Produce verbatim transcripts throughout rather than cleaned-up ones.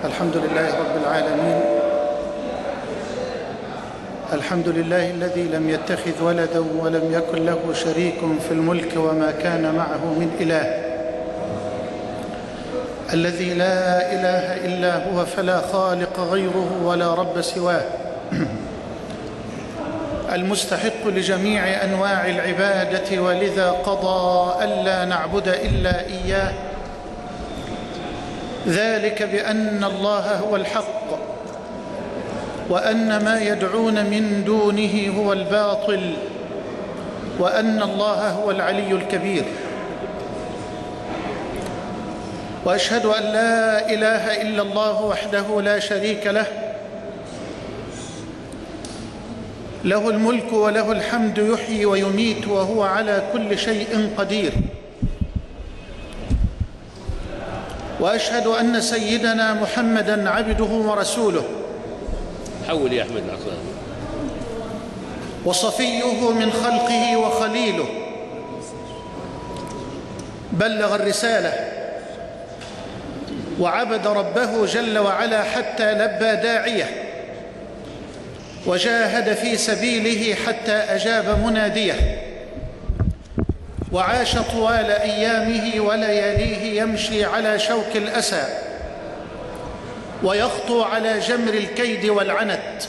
الحمد لله رب العالمين. الحمد لله الذي لم يتخذ ولدا ولم يكن له شريك في الملك وما كان معه من إله، الذي لا إله إلا هو فلا خالق غيره ولا رب سواه، المستحق لجميع أنواع العبادة، ولذا قضى ألا نعبد إلا إياه، ذلك بأن الله هو الحق وأن ما يدعون من دونه هو الباطل، وأن الله هو العلي الكبير. وأشهد أن لا إله إلا الله وحده لا شريك له، له الملك وله الحمد، يحيي ويميت وهو على كل شيء قدير. وأشهد أن سيدنا محمدًا عبده ورسوله، حول يا أحمد العصام، وصفيه من خلقه وخليله، بلغ الرسالة وعبد ربه جل وعلا حتى لبى داعيه، وجاهد في سبيله حتى أجاب مناديه، وعاش طوال أيامه ولياليه يمشي على شوك الأسى، ويخطو على جمر الكيد والعنت،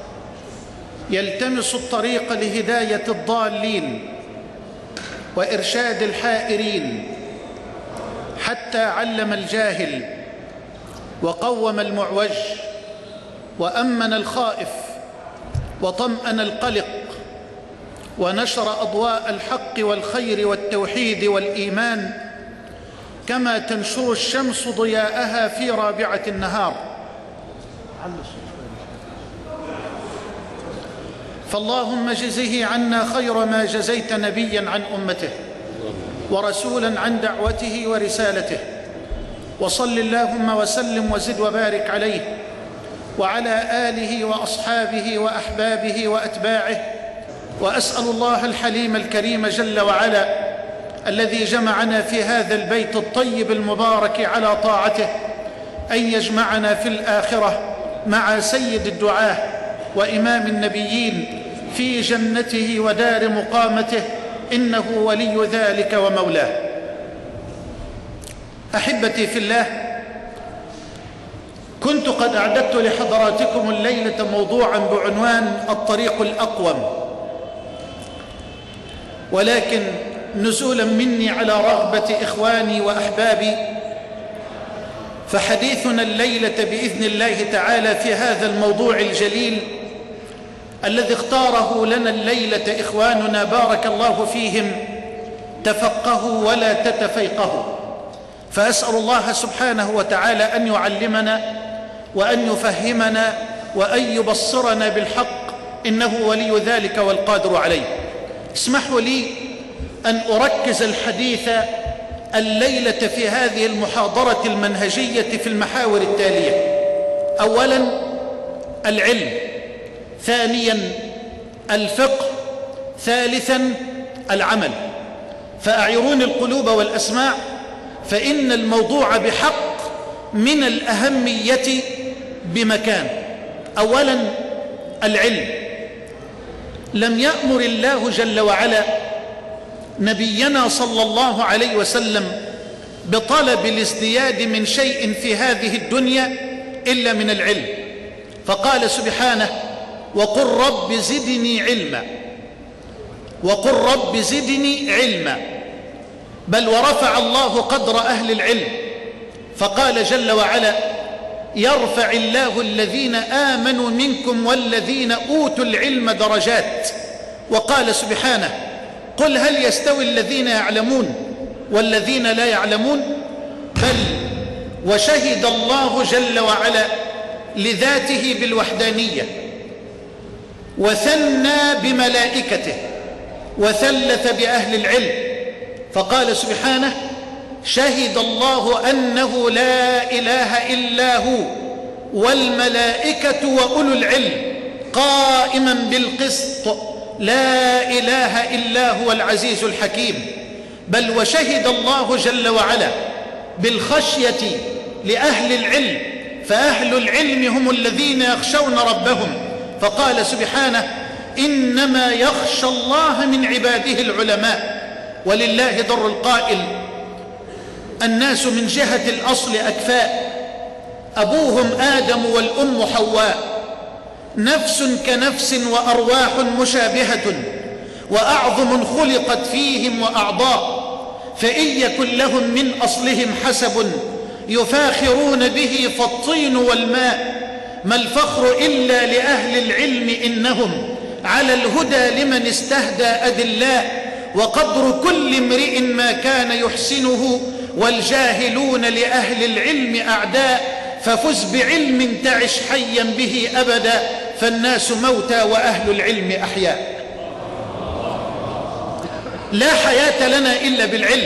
يلتمس الطريق لهداية الضالين وإرشاد الحائرين، حتى علم الجاهل وقوم المعوج وأمن الخائف وطمأن القلق، ونشر أضواء الحق والخير والتوحيد والإيمان، كما تنشر الشمس ضياءها في رابعة النهار. فاللهم اجزه عنا خير ما جزيت نبيا عن أمته ورسولا عن دعوته ورسالته، وصل اللهم وسلم وزد وبارك عليه وعلى آله وأصحابه وأحبابه وأتباعه. وأسأل الله الحليم الكريم جل وعلا الذي جمعنا في هذا البيت الطيب المبارك على طاعته أن يجمعنا في الآخرة مع سيد الدعاة وإمام النبيين في جنته ودار مقامته، إنه ولي ذلك ومولاه. أحبتي في الله، كنت قد أعددت لحضراتكم الليلة موضوعا بعنوان الطريق الأقوم، ولكن نزولا مني على رغبة إخواني وأحبابي، فحديثنا الليلة بإذن الله تعالى في هذا الموضوع الجليل الذي اختاره لنا الليلة إخواننا بارك الله فيهم، تفقهوا ولا تتفيقهوا. فأسأل الله سبحانه وتعالى أن يعلمنا وأن يفهمنا وأن يبصرنا بالحق، إنه ولي ذلك والقادر عليه. اسمحوا لي أن أركز الحديث الليلة في هذه المحاضرة المنهجية في المحاور التالية: أولاً العلم، ثانياً الفقه، ثالثاً العمل. فأعيروني القلوب والأسماع، فإن الموضوع بحق من الأهمية بمكان. أولاً العلم. لم يأمر الله جل وعلا نبينا صلى الله عليه وسلم بطلب الازدياد من شيء في هذه الدنيا إلا من العلم، فقال سبحانه: وقل رب زدني علما، وقل رب زدني علما. بل ورفع الله قدر أهل العلم، فقال جل وعلا: يرفع الله الذين آمنوا منكم والذين أوتوا العلم درجات. وقال سبحانه: قل هل يستوي الذين يعلمون والذين لا يعلمون؟ بل وشهد الله جل وعلا لذاته بالوحدانية، وثنى بملائكته، وثلث بأهل العلم، فقال سبحانه: شهد الله أنه لا إله إلا هو والملائكة وأولو العلم قائما بالقسط لا إله إلا هو العزيز الحكيم. بل وشهد الله جل وعلا بالخشية لأهل العلم، فأهل العلم هم الذين يخشون ربهم. فقال سبحانه: إنما يخشى الله من عباده العلماء. ولله در القائل: الناس من جهة الأصل أكفاء، أبوهم آدم والأم حواء، نفس كنفس وأرواح مشابهة، وأعظم خلقت فيهم وأعضاء، فإن يكن لهم من أصلهم حسب يفاخرون به فالطين والماء، ما الفخر إلا لأهل العلم إنهم على الهدى لمن استهدى أدلاء، وقدر كل امرئ ما كان يحسنه، والجاهلون لأهل العلم أعداء، ففز بعلم تعش حيا به أبدا، فالناس موتى وأهل العلم أحياء. لا حياة لنا إلا بالعلم،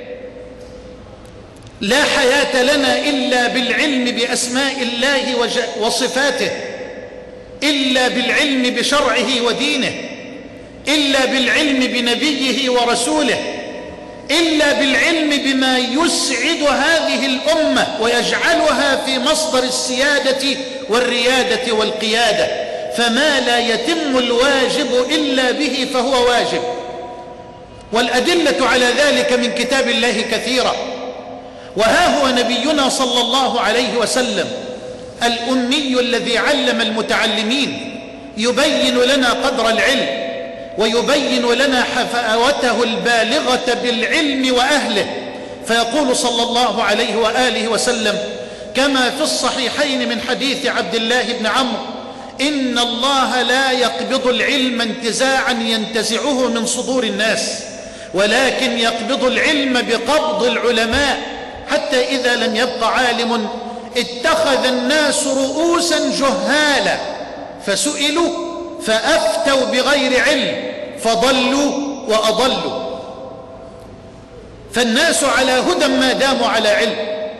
لا حياة لنا إلا بالعلم بأسماء الله وصفاته، إلا بالعلم بشرعه ودينه، إلا بالعلم بنبيه ورسوله، إلا بالعلم بما يسعد هذه الأمة ويجعلها في مصدر السيادة والريادة والقيادة. فما لا يتم الواجب إلا به فهو واجب، والأدلة على ذلك من كتاب الله كثيرة. وها هو نبينا صلى الله عليه وسلم الأمي الذي علم المتعلمين، يبين لنا قدر العلم، ويبين لنا حفاوته البالغة بالعلم وأهله. فيقول صلى الله عليه وآله وسلم كما في الصحيحين من حديث عبد الله بن عمرو: إن الله لا يقبض العلم انتزاعا ينتزعه من صدور الناس، ولكن يقبض العلم بقبض العلماء، حتى إذا لم يبق عالم اتخذ الناس رؤوسا جهالا فسئلوا فأفتوا بغير علم فضلوا وأضلوا. فالناس على هدى ما داموا على علم،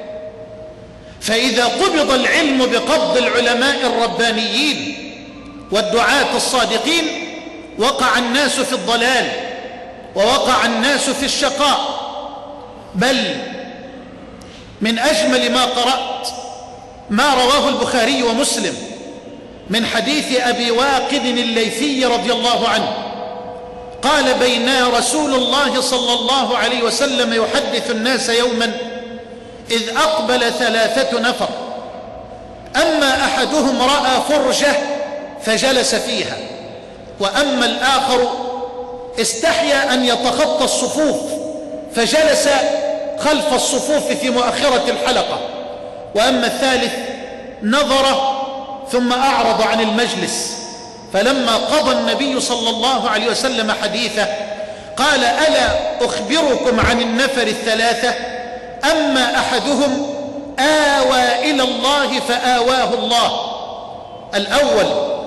فإذا قبض العلم بقبض العلماء الربانيين والدعاة الصادقين وقع الناس في الضلال ووقع الناس في الشقاء. بل من أجمل ما قرأت ما رواه البخاري ومسلم من حديث أبي واقد الليثي رضي الله عنه قال: بينا رسول الله صلى الله عليه وسلم يحدث الناس يوما إذ أقبل ثلاثة نفر، أما أحدهم رأى فرجة فجلس فيها، وأما الآخر استحيا أن يتخطى الصفوف فجلس خلف الصفوف في مؤخرة الحلقة، وأما الثالث نظر ثم أعرض عن المجلس. فلما قضى النبي صلى الله عليه وسلم حديثه قال: ألا أخبركم عن النفر الثلاثة؟ أما أحدهم آوى إلى الله فآواه الله، الأول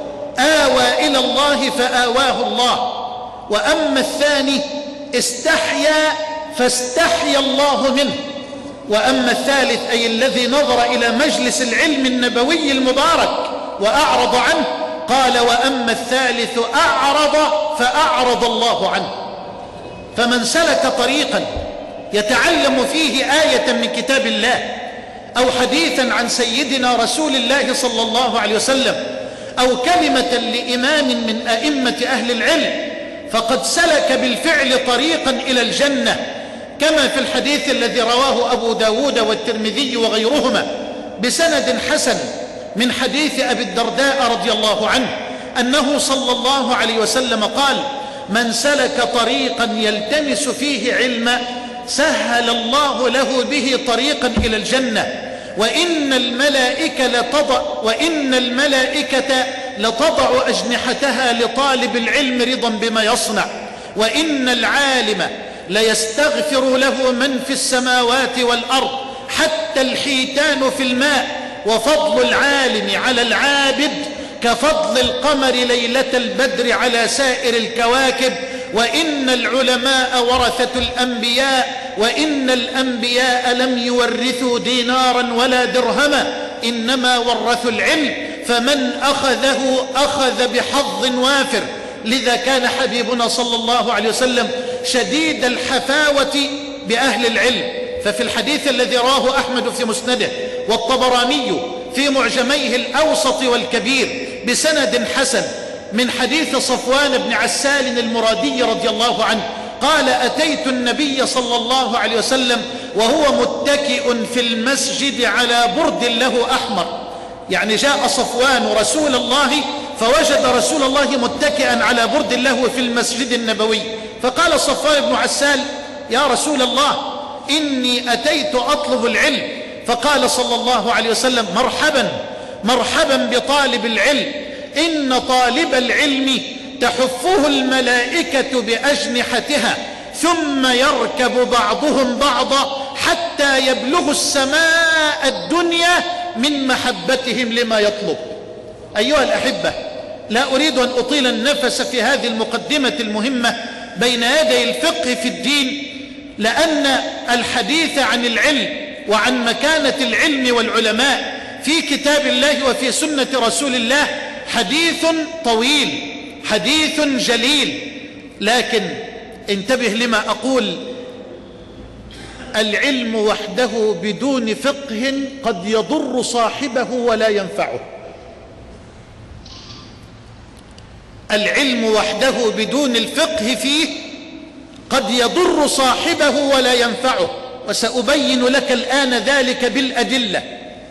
آوى إلى الله فآواه الله، وأما الثاني استحيا فاستحيا الله منه، وأما الثالث أي الذي نظر إلى مجلس العلم النبوي المبارك وأعرض عنه قال: وأما الثالث أعرض فأعرض الله عنه. فمن سلك طريقا يتعلم فيه آية من كتاب الله أو حديثا عن سيدنا رسول الله صلى الله عليه وسلم أو كلمة لإمام من أئمة أهل العلم فقد سلك بالفعل طريقا إلى الجنة، كما في الحديث الذي رواه أبو داود والترمذي وغيرهما بسند حسن من حديث أبي الدرداء رضي الله عنه أنه صلى الله عليه وسلم قال: من سلك طريقا يلتمس فيه علما سهل الله له به طريقا إلى الجنة، وإن الملائكة لتضع وإن الملائكة لتضع أجنحتها لطالب العلم رضا بما يصنع، وإن العالم ليستغفر له من في السماوات والأرض حتى الحيتان في الماء، وفضل العالم على العابد كفضل القمر ليلة البدر على سائر الكواكب، وإن العلماء ورثة الأنبياء، وإن الأنبياء لم يورثوا دينارا ولا درهما إنما ورثوا العلم، فمن أخذه أخذ بحظ وافر. لذا كان حبيبنا صلى الله عليه وسلم شديد الحفاوة بأهل العلم. ففي الحديث الذي رواه أحمد في مسنده والطبراني في معجميه الأوسط والكبير بسند حسن من حديث صفوان بن عسال المرادي رضي الله عنه قال: أتيت النبي صلى الله عليه وسلم وهو متكئ في المسجد على برد له أحمر. يعني جاء صفوان رسول الله فوجد رسول الله متكئا على برد له في المسجد النبوي، فقال صفوان بن عسال: يا رسول الله، إني أتيت أطلب العلم. فقال صلى الله عليه وسلم: مرحبا مرحبا بطالب العلم، إن طالب العلم تحفه الملائكة بأجنحتها ثم يركب بعضهم بعضا حتى يبلغ السماء الدنيا من محبتهم لما يطلب. أيها الأحبة، لا أريد أن أطيل النفس في هذه المقدمة المهمة بين يدي الفقه في الدين، لأن الحديث عن العلم وعن مكانة العلم والعلماء في كتاب الله وفي سنة رسول الله حديث طويل، حديث جليل. لكن انتبه لما أقول: العلم وحده بدون فقه قد يضر صاحبه ولا ينفعه. العلم وحده بدون الفقه فيه قد يضر صاحبه ولا ينفعه، وسأبين لك الآن ذلك بالأدلة.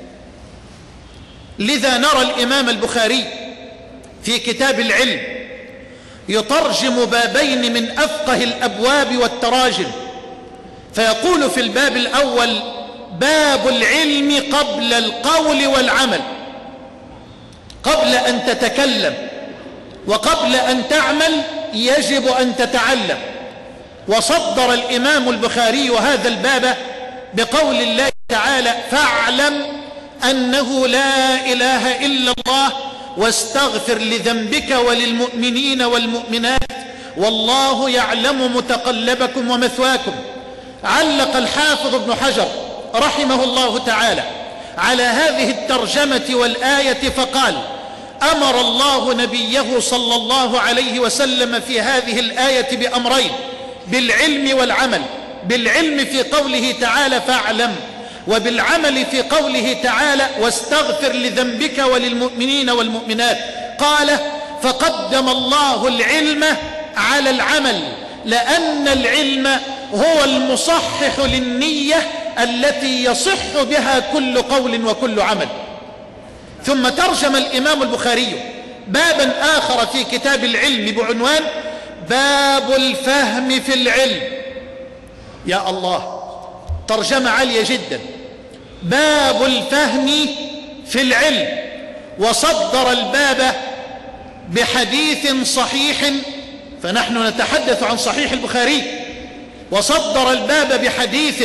لذا نرى الإمام البخاري في كتاب العلم يترجم بابين من أفقه الأبواب والتراجم، فيقول في الباب الأول: باب العلم قبل القول والعمل. قبل أن تتكلم وقبل أن تعمل يجب أن تتعلم. وصدر الإمام البخاري هذا الباب بقول الله تعالى: فاعلم أنه لا إله إلا الله واستغفر لذنبك وللمؤمنين والمؤمنات والله يعلم متقلبكم ومثواكم. علق الحافظ ابن حجر رحمه الله تعالى على هذه الترجمة والآية فقال: أمر الله نبيه صلى الله عليه وسلم في هذه الآية بأمرين: بالعلم والعمل. بالعلم في قوله تعالى: فاعلم، وبالعمل في قوله تعالى: واستغفر لذنبك وللمؤمنين والمؤمنات. قال: فقدم الله العلم على العمل، لأن العلم هو المصحح للنية التي يصح بها كل قول وكل عمل. ثم ترجم الإمام البخاري بابا آخر في كتاب العلم بعنوان: باب الفهم في العلم. يا الله، ترجمة عالية جدا، باب الفهم في العلم. وصدر الباب بحديث صحيح، فنحن نتحدث عن صحيح البخاري. وصدر الباب بحديث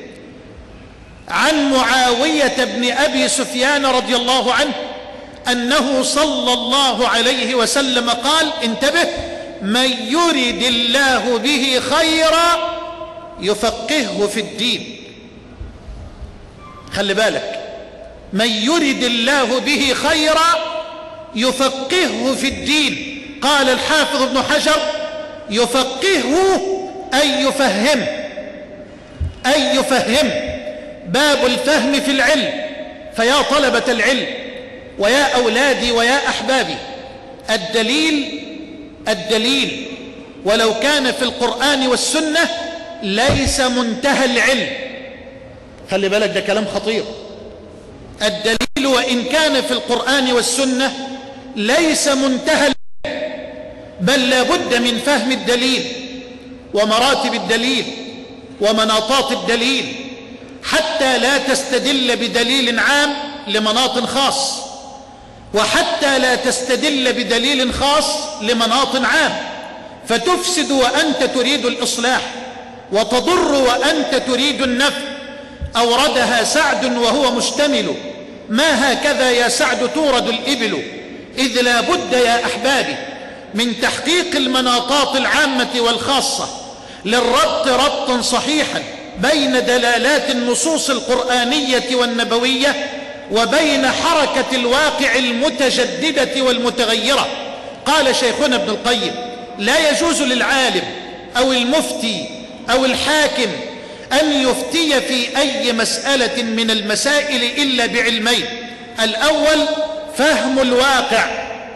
عن معاوية بن أبي سفيان رضي الله عنه أنه صلى الله عليه وسلم قال: انتبه، من يرد الله به خيرا يفقهه في الدين. خلي بالك، من يرد الله به خيرا يفقهه في الدين. قال الحافظ ابن حجر: يفقهه أي يفهم، أي يفهم. باب الفهم في العلم. فيا طلبة العلم ويا أولادي ويا أحبابي، الدليل الدليل ولو كان في القرآن والسنة ليس منتهى العلم. خلي بالك، ده كلام خطير. الدليل وإن كان في القرآن والسنة ليس منتهى العلم، بل لا بد من فهم الدليل ومراتب الدليل ومناطات الدليل، حتى لا تستدل بدليل عام لمناط خاص، وحتى لا تستدل بدليل خاص لمناط عام، فتفسد وأنت تريد الإصلاح، وتضر وأنت تريد النفع. أوردها سعد وهو مشتمل: ما هكذا يا سعد تورد الإبل. إذ لا بد يا أحبابي من تحقيق المناطات العامة والخاصة للربط ربطا صحيحا بين دلالات النصوص القرآنية والنبوية وبين حركة الواقع المتجددة والمتغيرة. قال شيخنا ابن القيم: لا يجوز للعالم أو المفتي أو الحاكم أن يفتي في أي مسألة من المسائل إلا بعلمين: الأول فهم الواقع،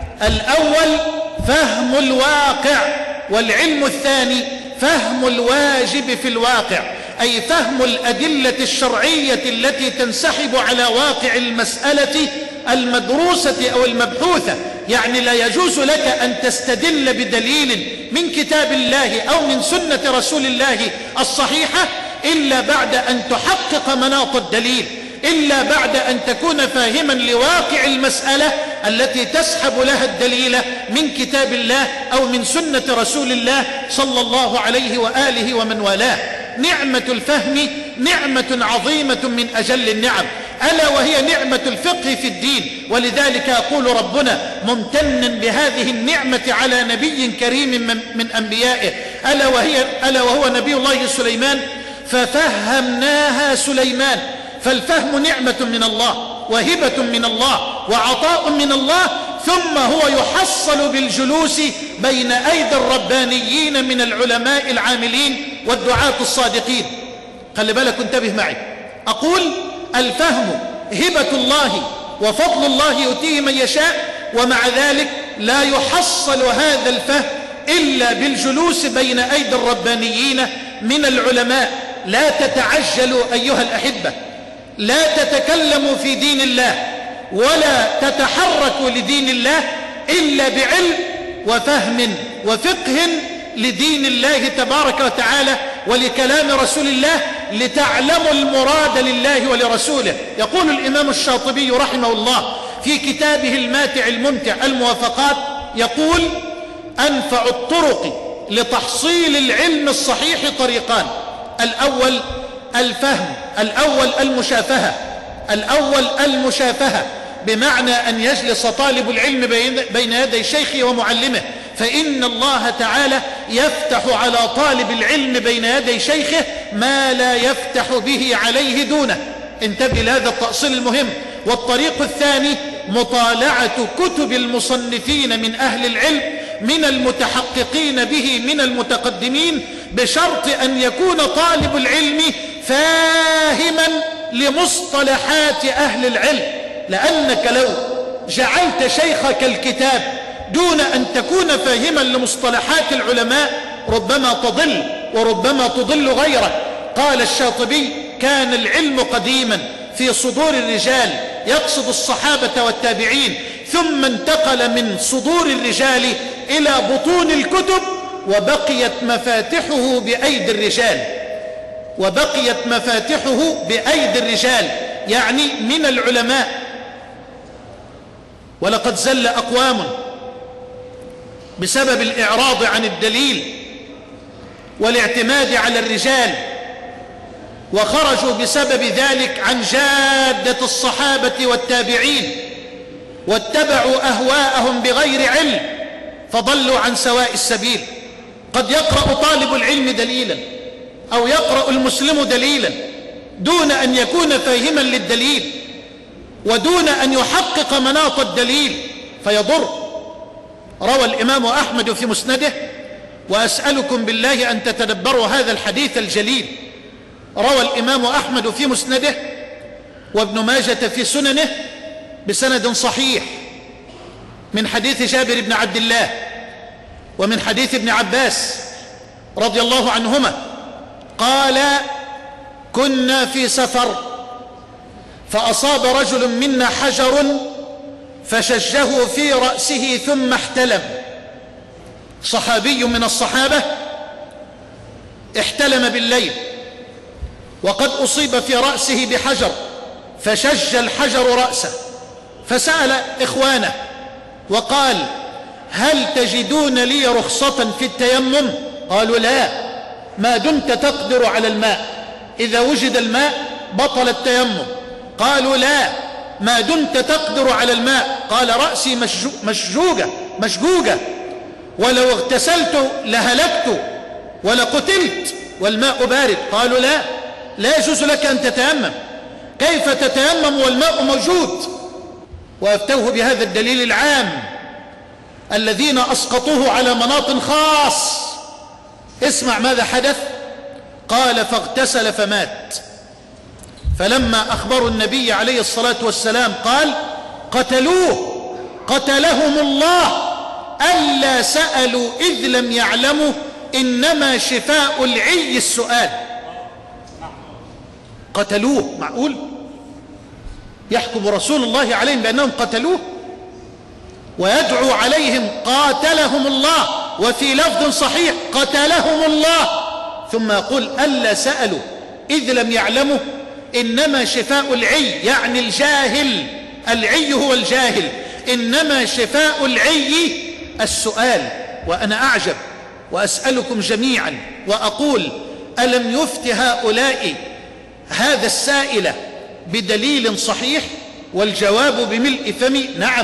الأول فهم الواقع، والعلم الثاني فهم الواجب في الواقع، أي فهم الأدلة الشرعية التي تنسحب على واقع المسألة المدروسة أو المبحوثة. يعني لا يجوز لك أن تستدل بدليل من كتاب الله أو من سنة رسول الله الصحيحة إلا بعد أن تحقق مناط الدليل، إلا بعد أن تكون فاهما لواقع المسألة التي تسحب لها الدليل من كتاب الله أو من سنة رسول الله صلى الله عليه وآله ومن والاه. نعمة الفهم نعمة عظيمة من أجل النعم، ألا وهي نعمة الفقه في الدين. ولذلك يقول ربنا ممتنا بهذه النعمة على نبي كريم من, من أنبيائه، ألا, وهي ألا وهو نبي الله سليمان، ففهمناها سليمان. فالفهم نعمة من الله وهبة من الله وعطاء من الله، ثم هو يحصل بالجلوس بين أيدي الربانيين من العلماء العاملين والدعاة الصادقين. خلي بالك انتبه معي، أقول الفهم هبة الله وفضل الله يؤتيه من يشاء، ومع ذلك لا يحصل هذا الفهم إلا بالجلوس بين أيدي الربانيين من العلماء. لا تتعجلوا أيها الأحبة، لا تتكلموا في دين الله ولا تتحركوا لدين الله إلا بعلم وفهم وفقه لدين الله تبارك وتعالى ولكلام رسول الله، لتعلموا المراد لله ولرسوله. يقول الإمام الشاطبي رحمه الله في كتابه الماتع الممتع الموافقات، يقول: أنفع الطرق لتحصيل العلم الصحيح طريقان: الأول الفهم، الأول المشافهة، الأول المشافهة بمعنى أن يجلس طالب العلم بين يدي شيخه ومعلمه، فإن الله تعالى يفتح على طالب العلم بين يدي شيخه ما لا يفتح به عليه دونه. انتبه لهذا التأصيل المهم. والطريق الثاني مطالعة كتب المصنفين من أهل العلم من المتحققين به من المتقدمين، بشرط أن يكون طالب العلم فاهما لمصطلحات أهل العلم، لأنك لو جعلت شيخك الكتاب دون أن تكون فاهما لمصطلحات العلماء ربما تضل وربما تضل غيرك. قال الشاطبي: كان العلم قديما في صدور الرجال، يقصد الصحابة والتابعين، ثم انتقل من صدور الرجال إلى بطون الكتب، وبقيت مفاتحه بأيدي الرجال، وبقيت مفاتحه بأيدي الرجال يعني من العلماء. ولقد زل أقوام بسبب الإعراض عن الدليل والاعتماد على الرجال، وخرجوا بسبب ذلك عن جادة الصحابة والتابعين، واتبعوا أهواءهم بغير علم، فضلوا عن سواء السبيل. قد يقرأ طالب العلم دليلا أو يقرأ المسلم دليلا دون أن يكون فاهما للدليل ودون أن يحقق مناط الدليل فيضر. روى الإمام أحمد في مسنده، وأسألكم بالله أن تتدبروا هذا الحديث الجليل. روى الإمام أحمد في مسنده وابن ماجة في سننه بسند صحيح من حديث جابر بن عبد الله ومن حديث ابن عباس رضي الله عنهما قال: كنا في سفر فأصاب رجل منا حجر فشجه في رأسه ثم احتلم. صحابي من الصحابة احتلم بالليل وقد أصيب في رأسه بحجر، فشج الحجر رأسه، فسأل إخوانه وقال: هل تجدون لي رخصة في التيمم؟ قالوا: لا، ما دمت تقدر على الماء، إذا وجد الماء بطل التيمم. قالوا: لا، ما دمت تقدر على الماء. قال: رأسي مشجوجة مشجوجة، ولو اغتسلت لهلكت ولقتلت والماء بارد. قالوا: لا، لا يجوز لك أن تتيمم، كيف تتيمم والماء موجود؟ وأفتوه بهذا الدليل العام الذين أسقطوه على مناط خاص. اسمع ماذا حدث. قال: فاغتسل فمات. فلما أخبروا النبي عليه الصلاة والسلام قال: قتلوه قتلهم الله ألا سألوا إذ لم يعلموا إنما شفاء العي السؤال. قتلوه، معقول يحكم رسول الله عليهم بأنهم قتلوه ويدعو عليهم قاتلهم الله، وفي لفظ صحيح قتلهم الله، ثم يقول ألا سألوا إذ لم يعلموا إنما شفاء العي، يعني الجاهل، العي هو الجاهل، إنما شفاء العي السؤال. وأنا أعجب وأسألكم جميعا وأقول ألم يفت هؤلاء هذا السائل بدليل صحيح؟ والجواب بملء فمي نعم،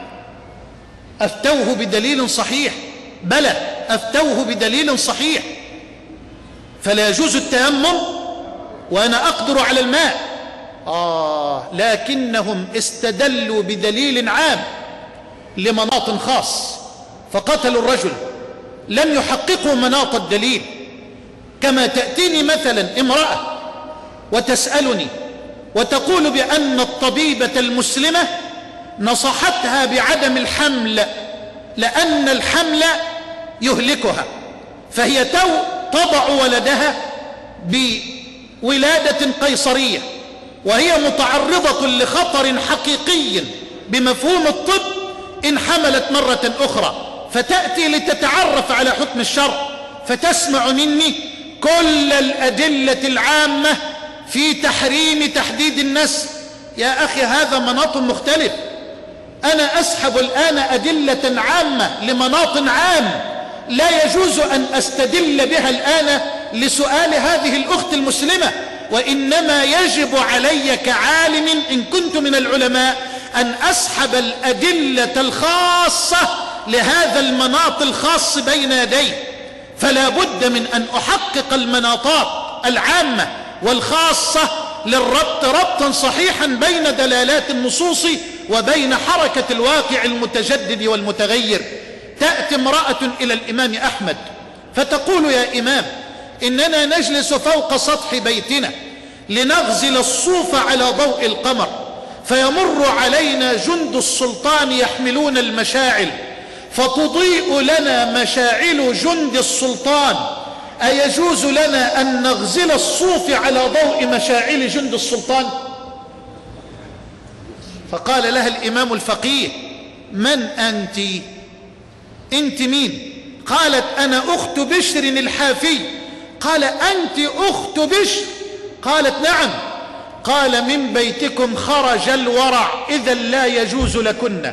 أفتوه بدليل صحيح، بلى أفتوه بدليل صحيح. فلا يجوز التيمم وأنا أقدر على الماء، آه لكنهم استدلوا بدليل عام لمناط خاص فقتلوا الرجل، لم يحققوا مناط الدليل. كما تأتيني مثلا امرأة وتسألني وتقول بأن الطبيبة المسلمة نصحتها بعدم الحمل لأن الحمل يهلكها، فهي تو تضع ولدها بولادة قيصرية وهي متعرضة لخطر حقيقي بمفهوم الطب إن حملت مرة أخرى، فتأتي لتتعرف على حكم الشرع، فتسمع مني كل الأدلة العامة في تحريم تحديد النسل. يا أخي هذا مناط مختلف، أنا أسحب الآن أدلة عامة لمناط عام لا يجوز أن أستدل بها الآن لسؤال هذه الأخت المسلمة، وإنما يجب علي كعالم إن كنت من العلماء أن أسحب الأدلة الخاصة لهذا المناط الخاص بين يدي. فلا بد من أن أحقق المناطات العامة والخاصة للربط ربطا صحيحا بين دلالات النصوص وبين حركة الواقع المتجدد والمتغير. تأتي امرأة إلى الإمام أحمد فتقول يا إمام إننا نجلس فوق سطح بيتنا لنغزل الصوف على ضوء القمر، فيمر علينا جند السلطان يحملون المشاعل فتضيء لنا مشاعل جند السلطان، أيجوز لنا أن نغزل الصوف على ضوء مشاعل جند السلطان؟ فقال لها الإمام الفقيه من أنت؟ أنت مين؟ قالت أنا أخت بشر الحافي. قال أنت أخت بشر؟ قالت نعم. قال من بيتكم خرج الورع، إذا لا يجوز لكن.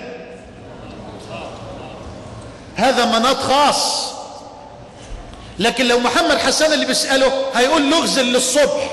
هذا مناط خاص، لكن لو محمد حسان اللي بيسأله هيقول نغزل للصبح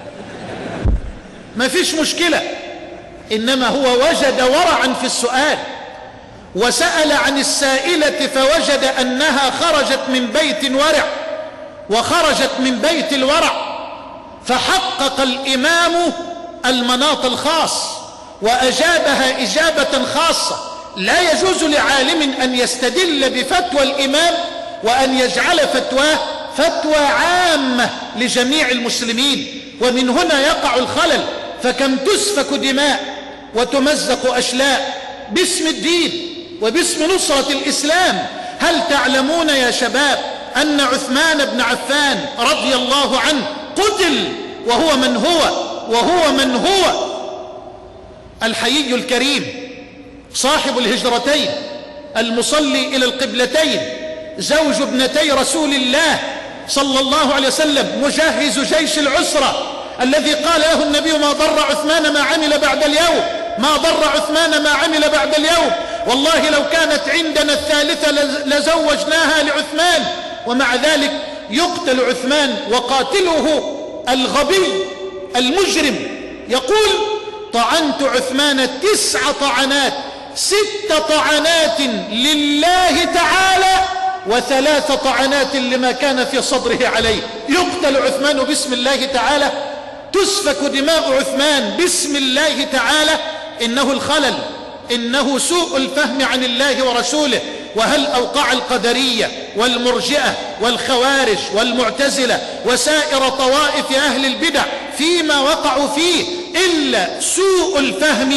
ما فيش مشكلة، إنما هو وجد ورعا في السؤال وسأل عن السائلة فوجد أنها خرجت من بيت ورع وخرجت من بيت الورع، فحقق الإمام المناط الخاص وأجابها إجابة خاصة. لا يجوز لعالم أن يستدل بفتوى الإمام وأن يجعل فتواه فتوى عامة لجميع المسلمين، ومن هنا يقع الخلل. فكم تسفك دماء وتمزق أشلاء باسم الدين وباسم نصرة الإسلام. هل تعلمون يا شباب أن عثمان بن عفان رضي الله عنه قتل وهو من هو وهو من هو الحيي الكريم صاحب الهجرتين المصلي إلى القبلتين زوج ابنتي رسول الله صلى الله عليه وسلم مجهز جيش العسرة الذي قال له النبي ما ضر عثمان ما عمل بعد اليوم، ما ضر عثمان ما عمل بعد اليوم، والله لو كانت عندنا الثالثة لزوجناها لعثمان. ومع ذلك يقتل عثمان وقاتله الغبي المجرم يقول طعنت عثمان تسع طعنات، ست طعنات لله تعالى وثلاث طعنات لما كان في صدره عليه. يقتل عثمان باسم الله تعالى، تسفك دماء عثمان باسم الله تعالى. إنه الخلل، إنه سوء الفهم عن الله ورسوله. وهل أوقع القدرية والمرجئة والخوارج والمعتزلة وسائر طوائف أهل البدع فيما وقعوا فيه إلا سوء الفهم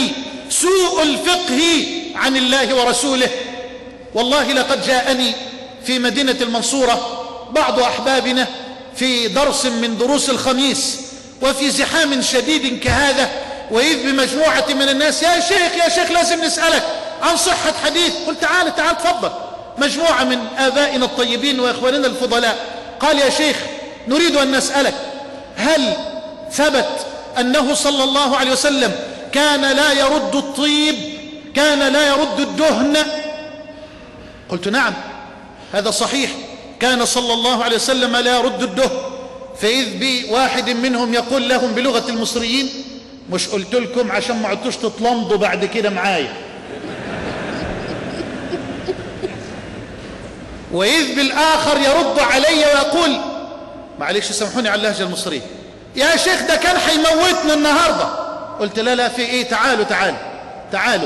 سوء الفقه عن الله ورسوله. والله لقد جاءني في مدينة المنصورة بعض أحبابنا في درس من دروس الخميس وفي زحام شديد كهذا، وإذ بمجموعة من الناس: يا شيخ يا شيخ لازم نسألك عن صحة حديث. قلت: تعال تعال تفضل. مجموعة من آبائنا الطيبين وإخواننا الفضلاء. قال: يا شيخ نريد أن نسألك، هل ثبت أنه صلى الله عليه وسلم كان لا يرد الطيب، كان لا يرد الدهن؟ قلت: نعم هذا صحيح، كان صلى الله عليه وسلم لا يرد الدهن. فإذ بواحد منهم يقول لهم بلغة المصريين: مش قلت لكم عشان ما عدتوش تتلمضوا بعد كده معايا؟ وإذ بالآخر يرد علي ويقول: معلش سامحوني على اللهجة المصرية، يا شيخ ده كان حيموتنا النهاردة. قلت: لا لا في ايه، تعالوا تعالوا تعالوا.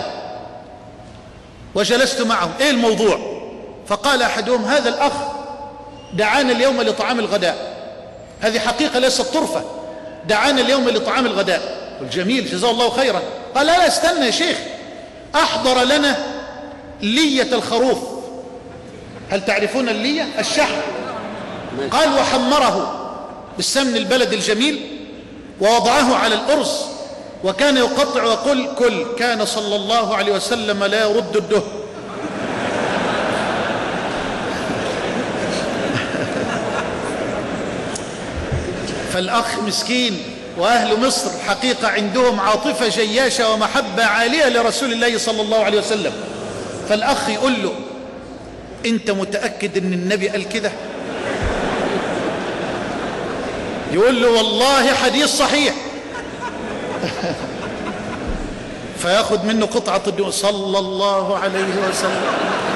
وجلست معهم: ايه الموضوع؟ فقال احدهم: هذا الاخ دعانا اليوم لطعام الغداء. هذه حقيقة ليست طرفة، دعانا اليوم لطعام الغداء. قلت: جميل جزاه الله خيرا. قال: لا لا استنى يا شيخ، احضر لنا لية الخروف. هل تعرفون اللية؟ الشحم. قال: وحمره بالسمن البلد الجميل ووضعه على الأرز، وكان يقطع ويقول: كل. كان صلى الله عليه وسلم لا يرد الدهن. فالأخ مسكين، وأهل مصر حقيقة عندهم عاطفة جياشة ومحبة عالية لرسول الله صلى الله عليه وسلم. فالأخ يقول له: أنت متأكد أن النبي قال كده؟ يقول له: والله حديث صحيح. فياخذ منه قطعة الدهن صلى الله عليه وسلم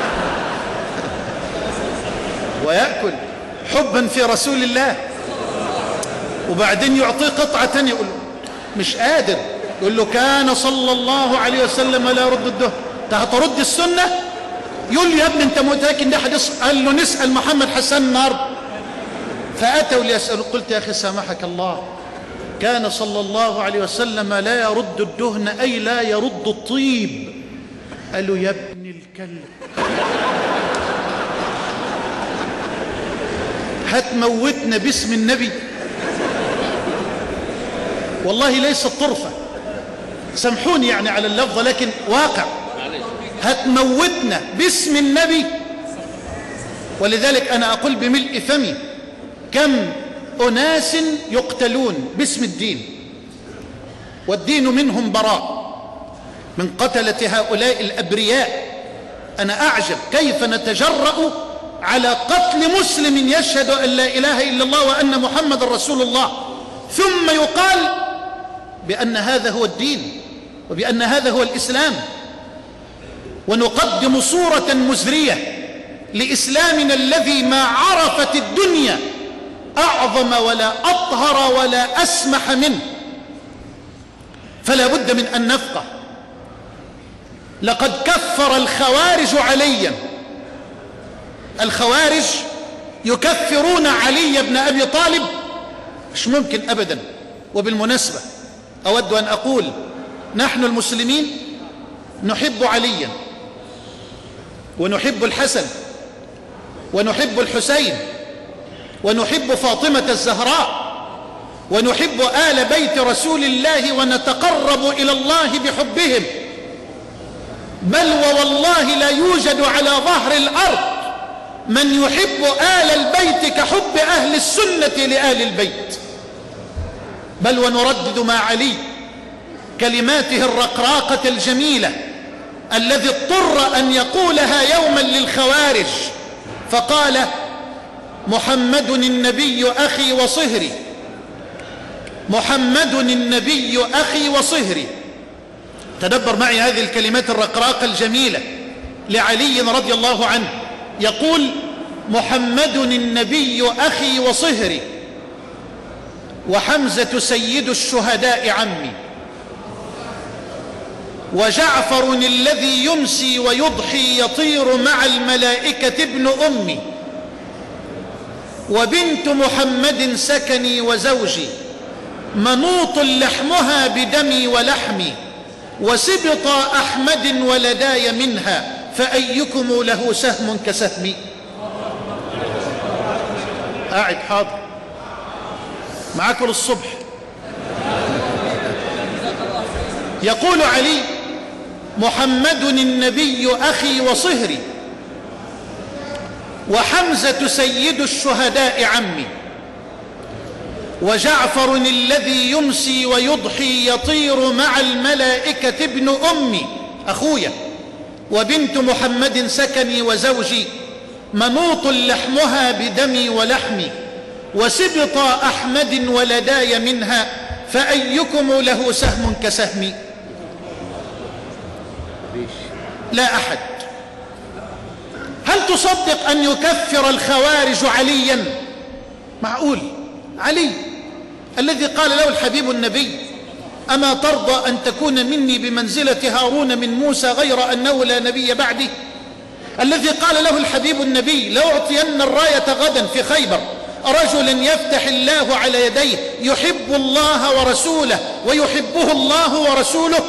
ويأكل حبا في رسول الله. وبعدين يعطيه قطعة تانية يقول له: مش قادر. يقول له: كان صلى الله عليه وسلم لا يرد الدهن. انت هترد السنة؟ يقول له: يا ابني انت متأكد ده حديث؟ قال له: نسأل محمد حسن النهارده. فأتوا ليسألوا. قلت: يا أخي سامحك الله، كان صلى الله عليه وسلم لا يرد الدهن، أي لا يرد الطيب. قال له: يا ابن الكلب هتموتنا باسم النبي؟ والله ليست طرفة، سامحوني يعني على اللفظة، لكن واقع. هتموتنا باسم النبي. ولذلك أنا أقول بملء فمي: كم أناس يقتلون باسم الدين والدين منهم براء من قتلة هؤلاء الأبرياء. أنا أعجب كيف نتجرأ على قتل مسلم يشهد أن لا إله إلا الله وأن محمد رسول الله، ثم يقال بأن هذا هو الدين وبأن هذا هو الإسلام، ونقدم صورة مزرية لإسلامنا الذي ما عرفت الدنيا أعظم ولا أطهر ولا أسمح منه. فلا بد من أن نفقه. لقد كفر الخوارج عليا، الخوارج يكفرون علي بن أبي طالب، مش ممكن أبدا. وبالمناسبة أود أن أقول: نحن المسلمين نحب عليا ونحب الحسن ونحب الحسين ونحب فاطمة الزهراء ونحب آل بيت رسول الله ونتقرب إلى الله بحبهم، بل ووالله لا يوجد على ظهر الأرض من يحب آل البيت كحب أهل السنة لآل البيت. بل ونردد مع علي كلماته الرقراقة الجميلة الذي اضطر أن يقولها يوما للخوارج، فقال: محمد النبي أخي وصهري، محمد النبي أخي وصهري. تدبر معي هذه الكلمات الرقراقة الجميلة لعلي رضي الله عنه، يقول: محمد النبي أخي وصهري، وحمزة سيد الشهداء عمي، وجعفر الذي يمسي ويضحي يطير مع الملائكة ابن أمي، وبنت محمد سكني وزوجي، منوط لحمها بدمي ولحمي، وسبط أحمد ولداي منها فأيكم له سهم كسهمي. قاعد حاضر معاكم للصبح. يقول علي: محمد النبي أخي وصهري، وحمزة سيد الشهداء عمي، وجعفر الذي يمسي ويضحي يطير مع الملائكة ابن أمي أخويا، وبنت محمد سكني وزوجي، منوط لحمها بدمي ولحمي، وسبط أحمد ولداي منها فأيكم له سهم كسهمي. لا أحد. هل تصدق أن يكفر الخوارج عليا؟ معقول؟ علي الذي قال له الحبيب النبي: أما ترضى أن تكون مني بمنزلة هارون من موسى غير أنه لا نبي بعدي؟ الذي قال له الحبيب النبي: لأعطين الراية غدا في خيبر رجلا يفتح الله على يديه يحب الله ورسوله ويحبه الله ورسوله.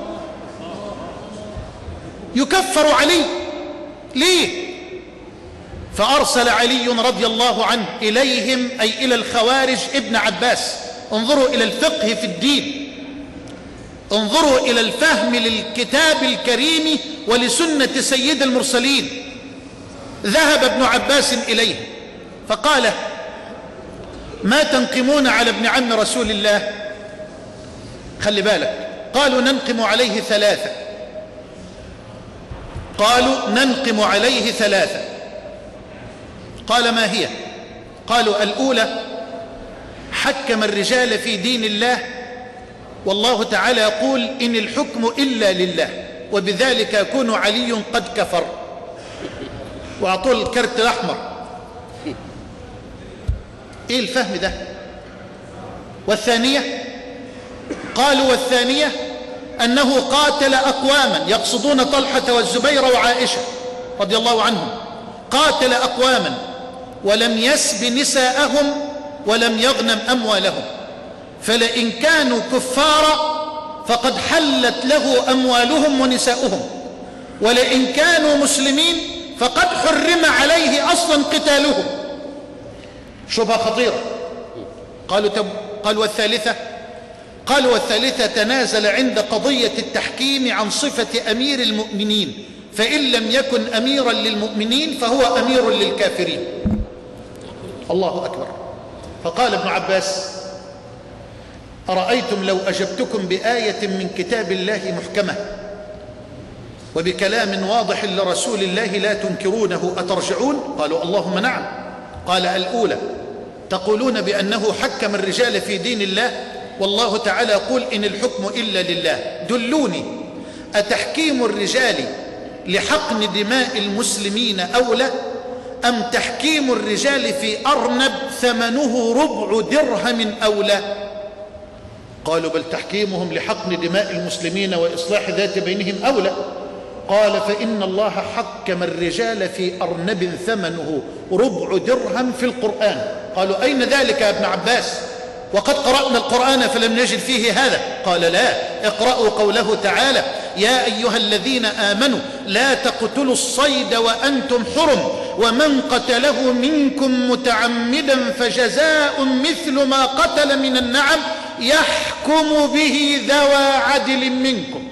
يكفر علي ليه؟ فأرسل علي رضي الله عنه إليهم، أي إلى الخوارج، ابن عباس. انظروا إلى الفقه في الدين، انظروا إلى الفهم للكتاب الكريم ولسنة سيد المرسلين. ذهب ابن عباس إليه فقال: ما تنقمون على ابن عم رسول الله؟ خلي بالك، قالوا: ننقم عليه ثلاثة. قالوا: ننقم عليه ثلاثة. قال: ما هي؟ قالوا: الأولى: حكم الرجال في دين الله، والله تعالى يقول: إن الحكم إلا لله، وبذلك يكون علي قد كفر. وأعطوا الكرت الأحمر. إيه الفهم ده؟ والثانية؟ قالوا: والثانية أنه قاتل أقواما، يقصدون طلحة والزبير وعائشة رضي الله عنهم، قاتل أقواما ولم يسب نساءهم ولم يغنم أموالهم، فلئن كانوا كفارا فقد حلت له أموالهم ونساؤهم، ولئن كانوا مسلمين فقد حرم عليه أصلا قتالهم. شبهة خطيرة. قالوا تب... قالوا والثالثة؟ قالوا والثالثة: تنازل عند قضية التحكيم عن صفة أمير المؤمنين، فإن لم يكن أميرا للمؤمنين فهو أمير للكافرين. الله أكبر. فقال ابن عباس: أرأيتم لو أجبتكم بآية من كتاب الله محكمة وبكلام واضح لرسول الله لا تنكرونه أترجعون؟ قالوا: اللهم نعم. قال: الأولى: تقولون بأنه حكم الرجال في دين الله، والله تعالى يقول: إن الحكم إلا لله. دلوني، أتحكيم الرجال لحقن دماء المسلمين أولى، أم تحكيم الرجال في أرنب ثمنه ربع درهم أولى؟ قالوا: بل تحكيمهم لحقن دماء المسلمين وإصلاح ذات بينهم أولى. قال: فإن الله حكم الرجال في أرنب ثمنه ربع درهم في القرآن. قالوا: أين ذلك يا ابن عباس؟ وقد قرأنا القرآن فلم نجد فيه هذا. قال: لا، اقرأوا قوله تعالى: يا أيها الذين آمنوا لا تقتلوا الصيد وأنتم حرم، ومن قتله منكم متعمدا فجزاء مثل ما قتل من النعم يحكم به ذوى عدل منكم.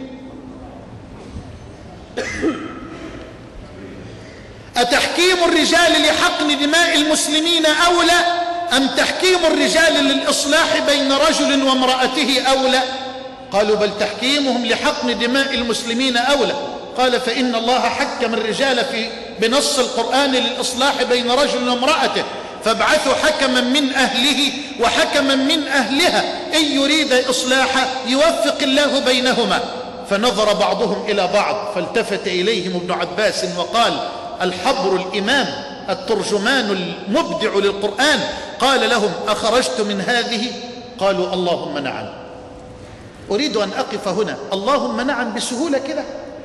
أتحكيم الرجال لحقن دماء المسلمين أولى، أم تحكيم الرجال للإصلاح بين رجل وامرأته أولى؟ قالوا: بل تحكيمهم لحقن دماء المسلمين أولى. قال: فإن الله حكم الرجال في بنص القرآن للإصلاح بين رجل وامرأته، فابعثوا حكما من أهله وحكما من أهلها إن يريد إصلاحا يوفق الله بينهما. فنظر بعضهم إلى بعض فالتفت إليهم ابن عباس وقال: الحبر الإمام الترجمان المبدع للقرآن قال لهم: أخرجت من هذه؟ قالوا: اللهم نعم. أريد أن أقف هنا. اللهم نعم بسهولة كده؟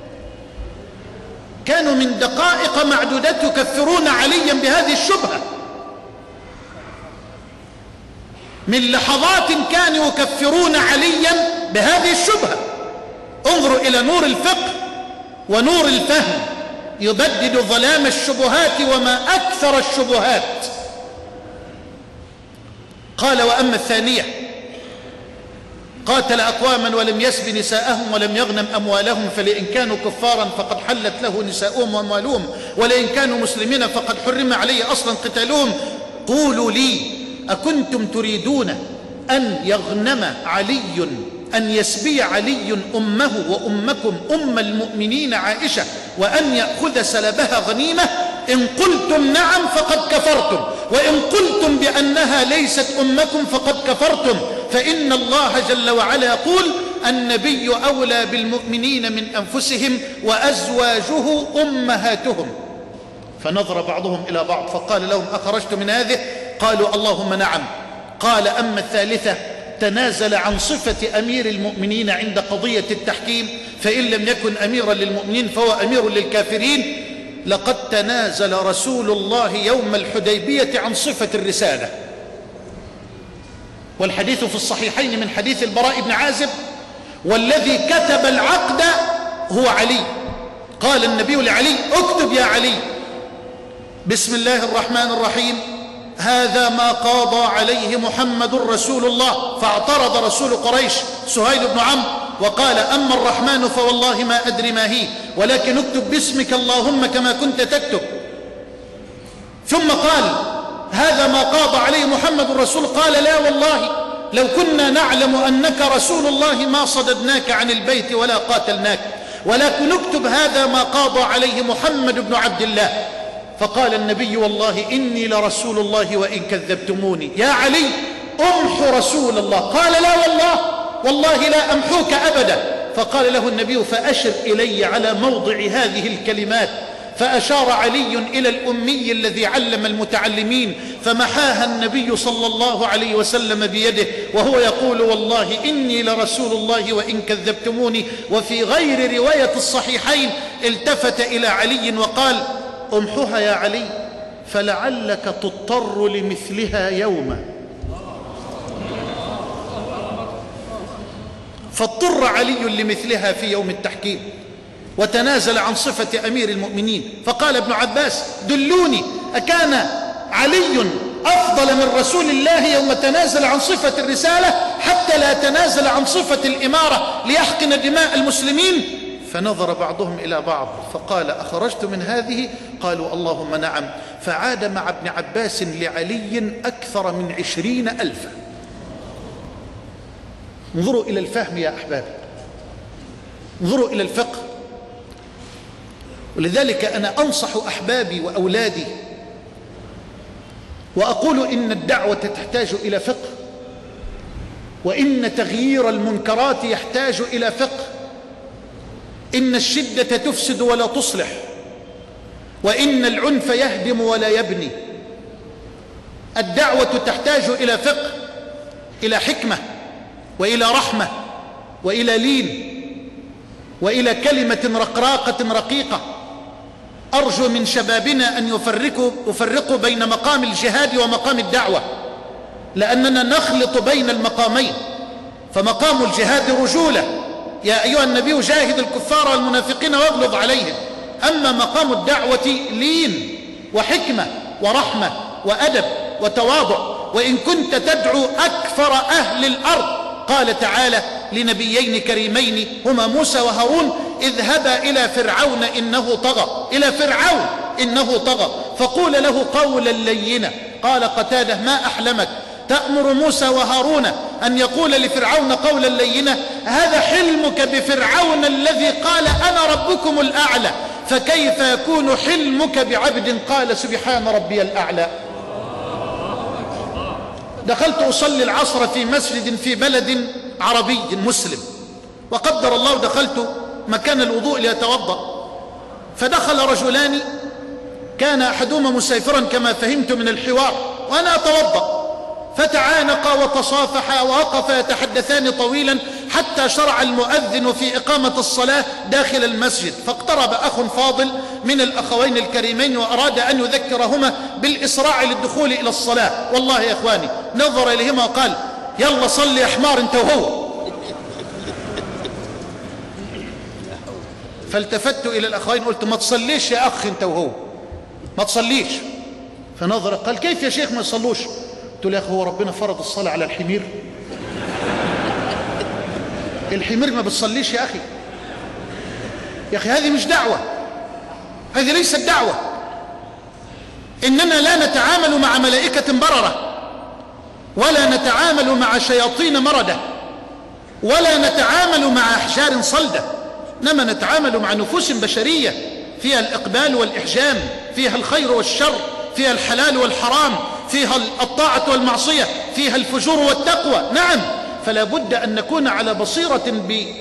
كانوا من دقائق معدودات يكفرون عليا بهذه الشبهة، من لحظات كانوا يكفرون عليا بهذه الشبهة. انظروا إلى نور الفقه ونور الفهم يبدد ظلام الشبهات وما أكثر الشبهات. قال: وأما الثانية قاتل أقواما ولم يسب نساءهم ولم يغنم أموالهم، فلئن كانوا كفارا فقد حلت له نساؤهم وأموالهم، ولئن كانوا مسلمين فقد حرم عليه أصلا قتالهم. قولوا لي أكنتم تريدون أن يغنم علي أن يسبي علي أمه وأمكم أم المؤمنين عائشة وأن يأخذ سلبها غنيمة؟ إن قلتم نعم فقد كفرتم، وإن قلتم بأنها ليست أمكم فقد كفرتم، فإن الله جل وعلا يقول: النبي أولى بالمؤمنين من أنفسهم وأزواجه أمهاتهم. فنظر بعضهم إلى بعض فقال لهم: أخرجت من هذه؟ قالوا: اللهم نعم. قال: أما الثالثة تنازل عن صفة أمير المؤمنين عند قضية التحكيم، فإن لم يكن أميرا للمؤمنين فهو أمير للكافرين. لقد تنازل رسول الله يوم الحديبية عن صفة الرسالة، والحديث في الصحيحين من حديث البراء بن عازب: والذي كتب العقد هو علي. قال النبي لعلي: اكتب يا علي بسم الله الرحمن الرحيم، هذا ما قاضى عليه محمد رسول الله. فاعترض رسول قريش سهيل بن عمرو وقال: أما الرحمن فوالله ما أدري ما هي، ولكن اكتب باسمك اللهم كما كنت تكتب. ثم قال: هذا ما قاضى عليه محمد رسول. قال: لا والله لو كنا نعلم أنك رسول الله ما صددناك عن البيت ولا قاتلناك، ولكن اكتب هذا ما قاضى عليه محمد بن عبد الله. فقال النبي: والله إني لرسول الله وإن كذبتموني. يا علي أمحو رسول الله. قال: لا والله والله لا أمحوك أبدا. فقال له النبي: فأشر إلي على موضع هذه الكلمات. فأشار علي إلى الأمي الذي علم المتعلمين، فمحاها النبي صلى الله عليه وسلم بيده وهو يقول: والله إني لرسول الله وإن كذبتموني. وفي غير رواية الصحيحين التفت إلى علي وقال: امحوها يا علي فلعلك تضطر لمثلها يوما. فاضطر علي لمثلها في يوم التحكيم وتنازل عن صفة أمير المؤمنين. فقال ابن عباس: دلوني، أكان علي أفضل من رسول الله يوم تنازل عن صفة الرسالة حتى لا تنازل عن صفة الإمارة ليحقن دماء المسلمين؟ فنظر بعضهم إلى بعض فقال: أخرجت من هذه؟ قالوا: اللهم نعم. فعاد مع ابن عباس لعلي أكثر من عشرين ألفا. انظروا إلى الفهم يا أحبابي، انظروا إلى الفقه. ولذلك أنا أنصح أحبابي وأولادي وأقول إن الدعوة تحتاج إلى فقه، وإن تغيير المنكرات يحتاج إلى فقه. إن الشدة تفسد ولا تصلح، وإن العنف يهدم ولا يبني. الدعوة تحتاج إلى فقه، إلى حكمة، وإلى رحمة، وإلى لين، وإلى كلمة رقراقة رقيقة. أرجو من شبابنا أن يفرقوا, يفرقوا بين مقام الجهاد ومقام الدعوة، لأننا نخلط بين المقامين. فمقام الجهاد رجولة: يا أيها النبي جاهد الكفار والمنافقين واغلظ عليهم. أما مقام الدعوة لين وحكمة ورحمة وأدب وتواضع. وإن كنت تدعو أكثر أهل الأرض، قال تعالى لنبيين كريمين هما موسى وهارون: اذهبا إلى فرعون إنه طغى. إلى فرعون إنه طغى فقول له قولا لينا. قال قتادة: ما أحلمك تأمر موسى وهارون أن يقول لفرعون قولا لينا؟ هذا حلمك بفرعون الذي قال أنا ربكم الأعلى، فكيف يكون حلمك بعبد قال سبحان ربي الأعلى؟ دخلت أصلي العصر في مسجد في بلد عربي مسلم، وقدر الله دخلت مكان الوضوء ليتوضأ، فدخل رجلان كان أحدهما مسافرا كما فهمت من الحوار وأنا أتوضأ، فتعانقا وتصافحا ووقفا يتحدثان طويلا حتى شرع المؤذن في إقامة الصلاة داخل المسجد. فاقترب أخ فاضل من الأخوين الكريمين وأراد أن يذكرهما بالإسراع للدخول إلى الصلاة. والله يا إخواني نظر إليهما وقال: يلا صلي يا حمار أنت وهو. فالتفت إلى الأخوين قلت ما تصليش يا أخ أنت وهو، ما تصليش. فنظر قال كيف يا شيخ ما يصلوش؟ قلت له يا أخي هو ربنا فرض الصلاة على الحمير؟ الحمير ما بتصليش يا أخي. يا أخي هذه مش دعوة، هذه ليست دعوة. إننا لا نتعامل مع ملائكة بررة، ولا نتعامل مع شياطين مردة، ولا نتعامل مع أحجار صلدة، إنما نتعامل مع نفوس بشرية فيها الإقبال والإحجام، فيها الخير والشر، فيها الحلال والحرام، فيها الطاعة والمعصية، فيها الفجور والتقوى. نعم، فلا بد أن نكون على بصيرة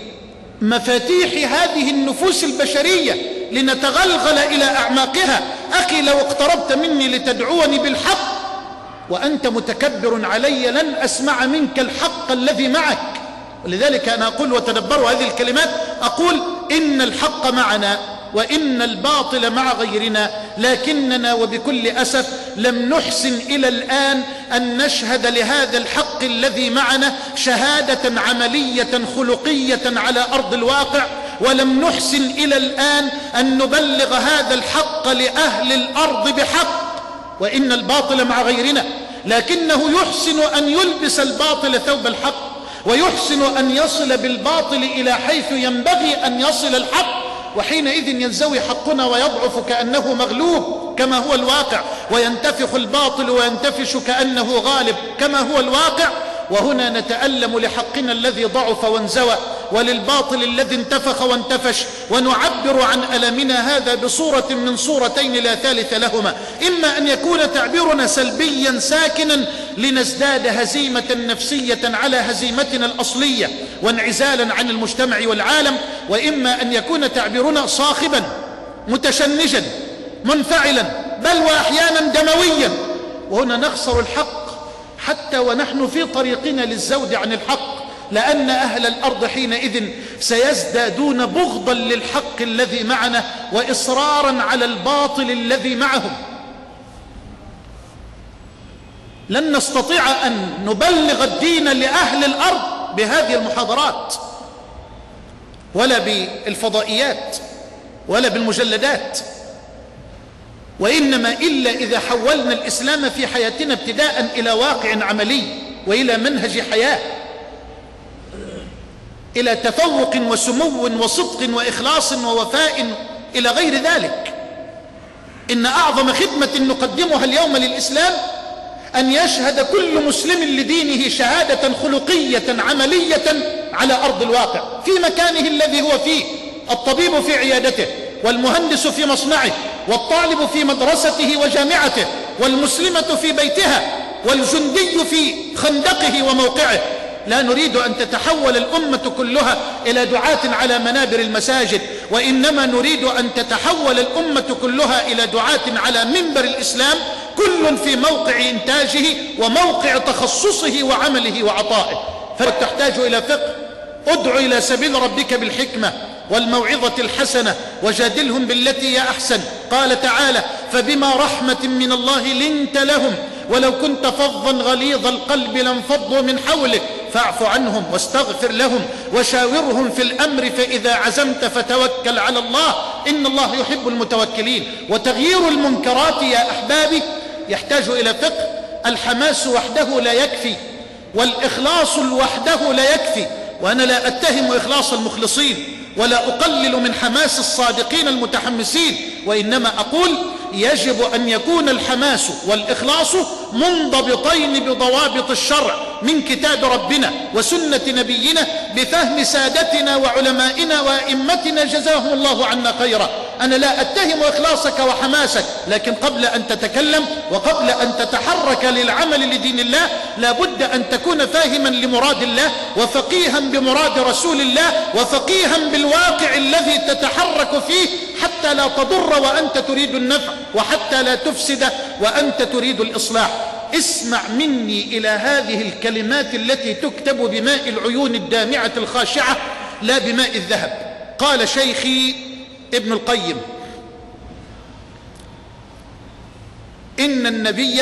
بمفاتيح هذه النفوس البشرية لنتغلغل إلى أعماقها. أخي لو اقتربت مني لتدعوني بالحق وأنت متكبر علي لن أسمع منك الحق الذي معك. ولذلك أنا أقول وتدبروا هذه الكلمات، أقول إن الحق معنا وإن الباطل مع غيرنا، لكننا وبكل أسف لم نحسن إلى الآن أن نشهد لهذا الحق الذي معنا شهادة عملية خلقية على أرض الواقع، ولم نحسن إلى الآن أن نبلغ هذا الحق لأهل الأرض بحق. وإن الباطل مع غيرنا، لكنه يحسن أن يلبس الباطل ثوب الحق، ويحسن أن يصل بالباطل إلى حيث ينبغي أن يصل الحق، وحينئذ ينزوي حقنا ويضعف كأنه مغلوب كما هو الواقع، وينتفخ الباطل وينتفش كأنه غالب كما هو الواقع. وهنا نتألم لحقنا الذي ضعف وانزوى، وللباطل الذي انتفخ وانتفش، ونعبر عن ألمنا هذا بصورة من صورتين لا ثالث لهما: إما أن يكون تعبيرنا سلبيا ساكنا لنزداد هزيمة نفسية على هزيمتنا الأصلية وانعزالا عن المجتمع والعالم، وإما أن يكون تعبيرنا صاخبا متشنجا منفعلا بل وأحيانا دمويا، وهنا نخسر الحق حتى ونحن في طريقنا للزود عن الحق، لأن أهل الأرض حينئذ سيزدادون بغضا للحق الذي معنا وإصرارا على الباطل الذي معهم. لن نستطيع أن نبلغ الدين لأهل الأرض بهذه المحاضرات، ولا بالفضائيات، ولا بالمجلدات، وإنما إلا إذا حولنا الإسلام في حياتنا ابتداء إلى واقع عملي، وإلى منهج حياة، إلى تفوق وسمو وصدق وإخلاص ووفاء إلى غير ذلك. إن أعظم خدمة نقدمها اليوم للإسلام أن يشهد كل مسلم لدينه شهادة خلقية عملية على أرض الواقع في مكانه الذي هو فيه، الطبيب في عيادته، والمهندس في مصنعه، والطالب في مدرسته وجامعته، والمسلمة في بيتها، والجندي في خندقه وموقعه. لا نريد أن تتحول الأمة كلها إلى دعاة على منابر المساجد، وإنما نريد أن تتحول الأمة كلها إلى دعاة على منبر الإسلام، كل في موقع إنتاجه وموقع تخصصه وعمله وعطائه. فتحتاج إلى فقه. ادع إلى سبيل ربك بالحكمة والموعظة الحسنة وجادلهم بالتي هي أحسن. قال تعالى: فبما رحمة من الله لنت لهم ولو كنت فظا غليظ القلب لانفضوا من حولك فاعف عنهم واستغفر لهم وشاورهم في الأمر فإذا عزمت فتوكل على الله إن الله يحب المتوكلين. وتغيير المنكرات يا أحبابي يحتاج إلى فقه. الحماس وحده لا يكفي، والإخلاص وحده لا يكفي، وأنا لا أتهم إخلاص المخلصين ولا أقلل من حماس الصادقين المتحمسين، وإنما أقول يجب أن يكون الحماس والإخلاص منضبطين بضوابط الشرع من كتاب ربنا وسنة نبينا بفهم سادتنا وعلمائنا وأئمتنا جزاهم الله عنا خيرا. أنا لا أتهم إخلاصك وحماسك، لكن قبل أن تتكلم وقبل أن تتحرك للعمل لدين الله لابد أن تكون فاهما لمراد الله وفقيها بمراد رسول الله وفقيها بالواقع الذي تتحرك فيه، حتى لا تضر وأنت تريد النفع وحتى لا تفسد وأنت تريد الإصلاح. اسمع مني إلى هذه الكلمات التي تكتب بماء العيون الدامعة الخاشعة لا بماء الذهب. قال شيخي ابن القيم: إن النبي،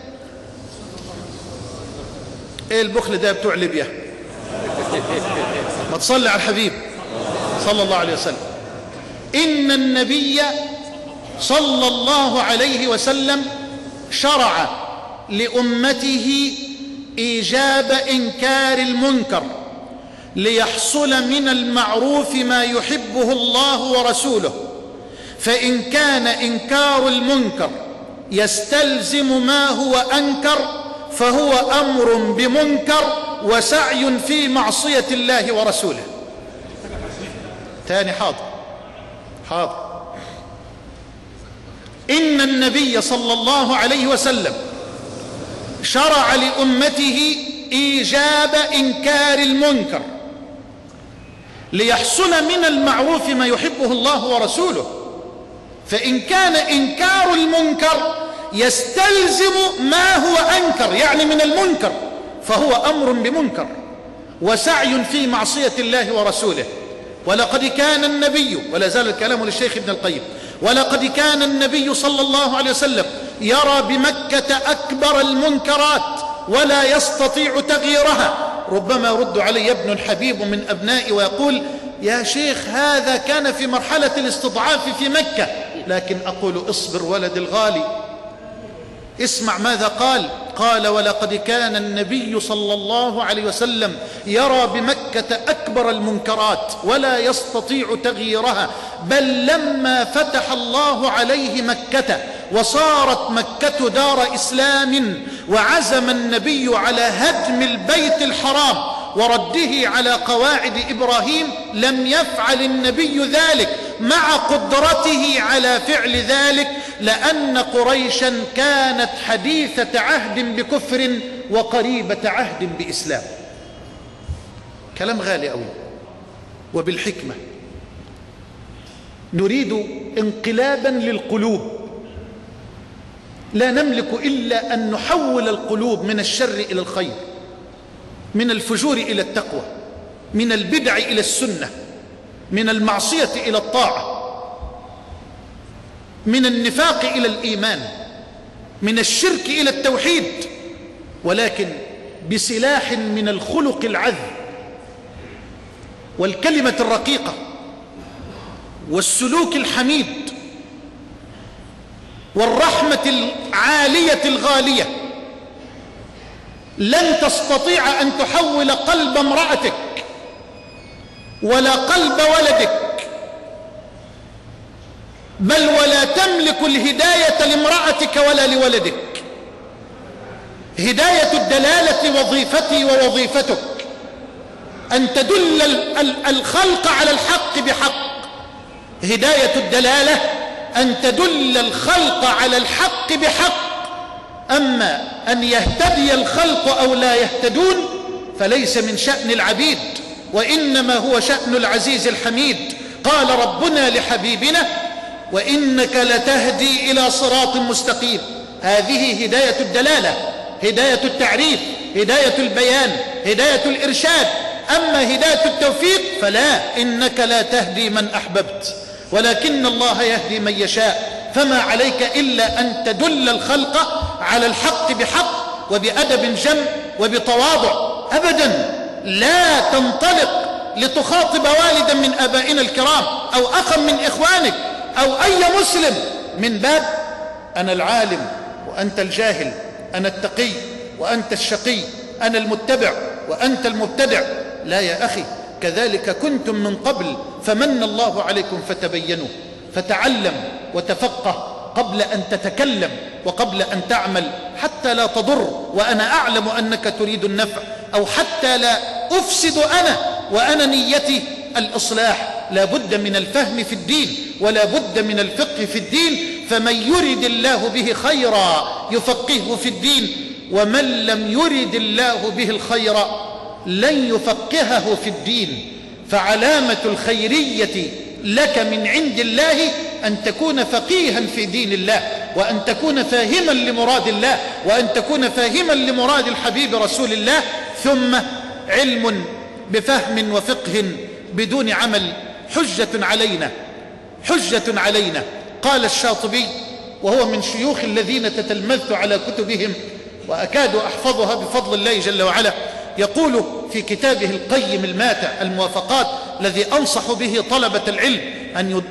إيه البخل ده بتوع ليبيا؟ ما تصلي على الحبيب صلى الله عليه وسلم. إن النبي صلى الله عليه وسلم شرع لأمته إيجاب إنكار المنكر ليحصل من المعروف ما يحبه الله ورسوله، فإن كان إنكار المنكر يستلزم ما هو أنكر فهو أمر بمنكر وسعي في معصية الله ورسوله. تاني حاضر حاضر إن النبي صلى الله عليه وسلم شرع لأمته إيجاب إنكار المنكر ليحصل من المعروف ما يحبه الله ورسوله، فإن كان إنكار المنكر يستلزم ما هو أنكر يعني من المنكر فهو أمر بمنكر وسعي في معصية الله ورسوله. ولقد كان النبي، ولا زال الكلام للشيخ ابن القيم، ولقد كان النبي صلى الله عليه وسلم يرى بمكة أكبر المنكرات ولا يستطيع تغييرها. ربما يرد علي ابن الحبيب من أبنائي ويقول: يا شيخ هذا كان في مرحلة الاستضعاف في مكة. لكن أقول: اصبر ولد الغالي، اسمع ماذا قال. قال: ولقد كان النبي صلى الله عليه وسلم يرى بمكة أكبر المنكرات ولا يستطيع تغييرها، بل لما فتح الله عليه مكة وصارت مكة دار إسلام وعزم النبي على هدم البيت الحرام ورده على قواعد إبراهيم، لم يفعل النبي ذلك مع قدرته على فعل ذلك، لأن قريشا كانت حديثة عهد بكفر وقريبة عهد بإسلام. كلام غالي أوي. وبالحكمة نريد انقلابا للقلوب، لا نملك إلا أن نحول القلوب من الشر إلى الخير، من الفجور إلى التقوى، من البدع إلى السنة، من المعصية إلى الطاعة، من النفاق إلى الإيمان، من الشرك إلى التوحيد، ولكن بسلاح من الخلق العذب والكلمة الرقيقة والسلوك الحميد والرحمة العالية الغالية. لن تستطيع أن تحول قلب امرأتك ولا قلب ولدك، بل ولا تملك الهداية لامرأتك ولا لولدك. هداية الدلالة وظيفتي ووظيفتك أن تدل الخلق على الحق بحق. هداية الدلالة أن تدل الخلق على الحق بحق. أما أن يهتدي الخلق أو لا يهتدون فليس من شأن العبيد، وإنما هو شأن العزيز الحميد. قال ربنا لحبيبنا: وإنك لتهدي إلى صراط مستقيم. هذه هداية الدلالة، هداية التعريف، هداية البيان، هداية الإرشاد. أما هداية التوفيق فلا، إنك لا تهدي من أحببت ولكن الله يهدي من يشاء. فما عليك إلا أن تدل الخلق على الحق بحق وبأدب جم وبتواضع. أبدا لا تنطلق لتخاطب والدا من آبائنا الكرام أو أخا من إخوانك أو أي مسلم من باب أنا العالم وأنت الجاهل، أنا التقي وأنت الشقي، أنا المتبع وأنت المبتدع. لا يا أخي، كذلك كنتم من قبل فمن الله عليكم فتبينوا. فتعلم وتفقه قبل أن تتكلم وقبل أن تعمل، حتى لا تضر وأنا أعلم أنك تريد النفع، أو حتى لا أفسد أنا وأنا نيتي الإصلاح. لا بد من الفهم في الدين ولا بد من الفقه في الدين. فمن يرد الله به خيرا يفقهه في الدين، ومن لم يرد الله به الخير لن يفقهه في الدين. فعلامة الخيرية لك من عند الله أن تكون فقيها في دين الله، وأن تكون فاهما لمراد الله، وأن تكون فاهما لمراد الحبيب رسول الله. ثم علم بفهم وفقه بدون عمل حجة علينا، حجة علينا. قال الشاطبي وهو من شيوخ الذين تتلمذت على كتبهم وأكاد أحفظها بفضل الله جل وعلا، يقول في كتابه القيم الماتع الموافقات الذي أنصح به طلبة العلم أن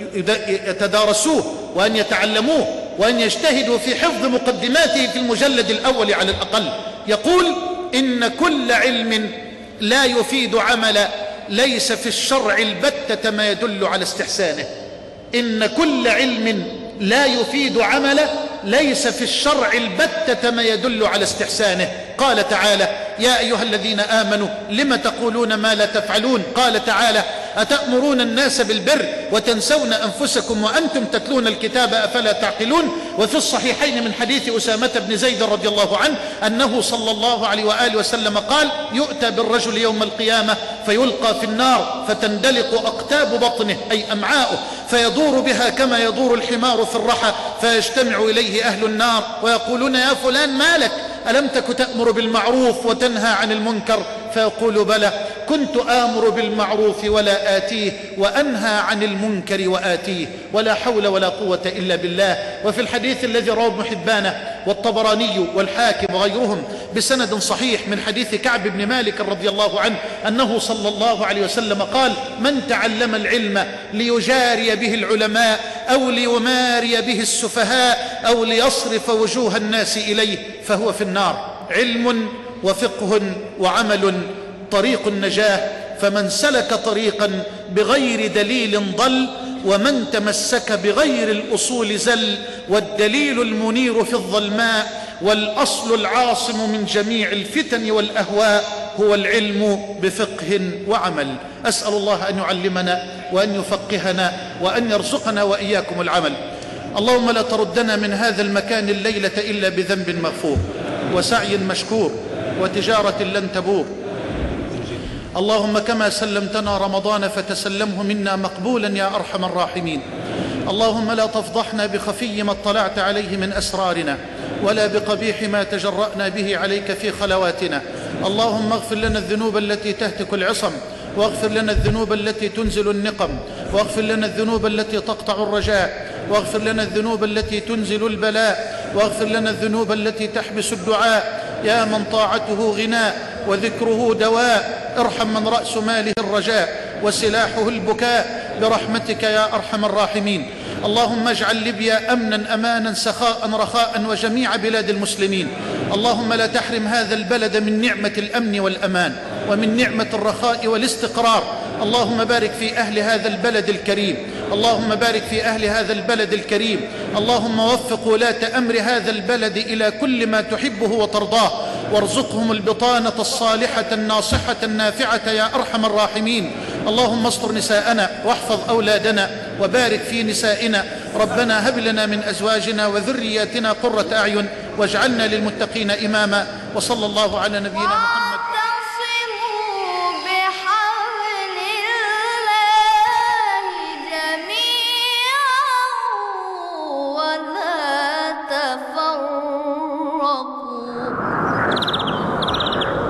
يتدارسوه وأن يتعلموه وأن يجتهدوا في حفظ مقدماته في المجلد الأول على الأقل. يقول: إن كل علم لا يفيد عملا ليس في الشرع البتة ما يدل على استحسانه. إن كل علم لا يفيد عملا ليس في الشرع البتة ما يدل على استحسانه. قال تعالى: يا أيها الذين آمنوا لم تقولون ما لا تفعلون. قال تعالى: أتأمرون الناس بالبر وتنسون أنفسكم وأنتم تتلون الكتاب أفلا تعقلون. وفي الصحيحين من حديث أسامة بن زيد رضي الله عنه أنه صلى الله عليه وآله وسلم قال: يؤتى بالرجل يوم القيامة فيلقى في النار فتندلق أقتاب بطنه أي أمعاؤه فيدور بها كما يدور الحمار في الرحى فيجتمع إليه أهل النار ويقولون: يا فلان ما لك؟ ألم تك تأمر بالمعروف وتنهى عن المنكر؟ فيقول: بلى، كنت آمر بالمعروف ولا آتيه وأنهى عن المنكر وآتيه، ولا حول ولا قوة إلا بالله. وفي الحديث الذي رواه ابن حبان والطبراني والحاكم وغيرهم بسند صحيح من حديث كعب بن مالك رضي الله عنه أنه صلى الله عليه وسلم قال: من تعلم العلم ليجاري به العلماء أو ليماري به السفهاء أو ليصرف وجوه الناس إليه فهو في النار. علم وفقه وعمل طريق النجاة، فمن سلك طريقا بغير دليل ضل، ومن تمسك بغير الأصول زل. والدليل المنير في الظلماء والأصل العاصم من جميع الفتن والأهواء هو العلم بفقه وعمل. أسأل الله أن يعلمنا وأن يفقهنا وأن يرزقنا وإياكم العمل. اللهم لا تردنا من هذا المكان الليلة إلا بذنب مغفور وسعي مشكور وتجارة لن تبور. اللهم كما سلمتنا رمضان فتسلمه منا مقبولا يا أرحم الراحمين. اللهم لا تفضحنا بخفي ما اطلعت عليه من أسرارنا ولا بقبيح ما تجرأنا به عليك في خلواتنا. اللهم اغفر لنا الذنوب التي تهتك العصم، واغفر لنا الذنوب التي تنزل النقم، واغفر لنا الذنوب التي تقطع الرجاء، واغفر لنا الذنوب التي تنزل البلاء، واغفر لنا الذنوب التي تحبس الدعاء. يا من طاعته غناء وذكره دواء، ارحم من رأس ماله الرجاء وسلاحه البكاء برحمتك يا أرحم الراحمين. اللهم اجعل ليبيا أمنا أمانا سخاء رخاء وجميع بلاد المسلمين. اللهم لا تحرم هذا البلد من نعمة الأمن والأمان ومن نعمة الرخاء والاستقرار. اللهم بارك في أهل هذا البلد الكريم، اللهم بارك في أهل هذا البلد الكريم. اللهم وفق ولاة أمر هذا البلد إلى كل ما تحبه وترضاه، وارزقهم البطانة الصالحة الناصحة النافعة يا أرحم الراحمين. اللهم استر نساءنا واحفظ أولادنا وبارك في نسائنا. ربنا هب لنا من أزواجنا وذرياتنا قرة أعين واجعلنا للمتقين إماما. وصلى الله على نبينا محمد.